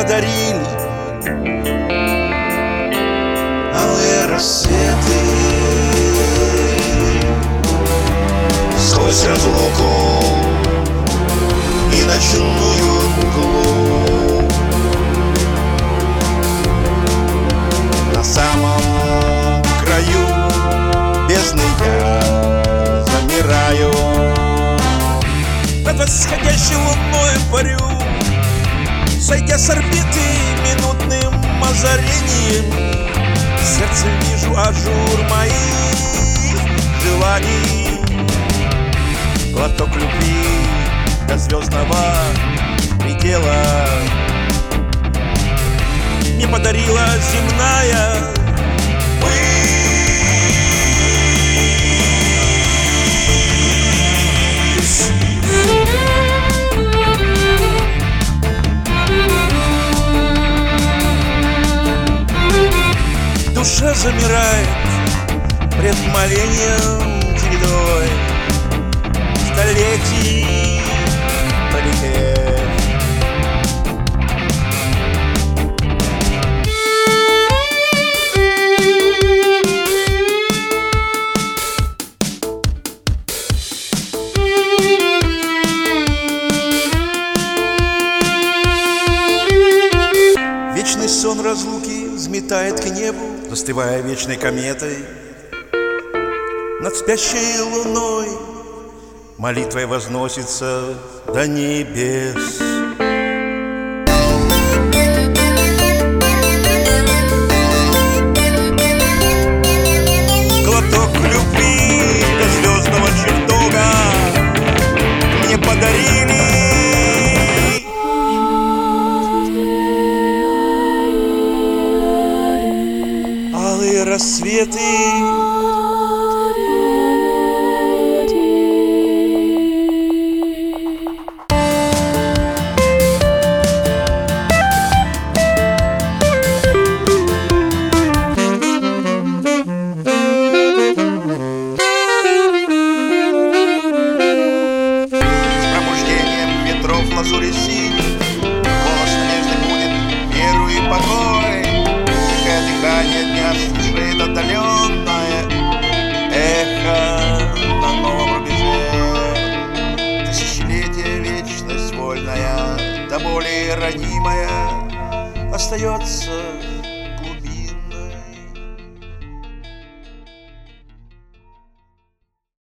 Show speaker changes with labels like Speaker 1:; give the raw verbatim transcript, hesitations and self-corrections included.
Speaker 1: подарили алые рассветы сквозь разлуку и ночную мглу. На самом краю бездны я замираю, над восходящей луной парю, сойдя с орбиты минутным озарением. В сердце вижу ажур моих желаний, глоток любви до звездного предела мне подарила земная высь. Душа замирает пред молением чередой столетий полетев. Вечный сон разлуки взметает к небу, застывая вечной кометой. Над спящей луной молитвой возносится до небес. Глоток любви до звездного чертога мне подарили алые рассветы. Лазури синий, голос надежды будет веру и покой. Тихое дыхание дня слышит отдаленное эхо на новом рубеже. Тысячелетие, вечность вольная, до боли ранимая, остается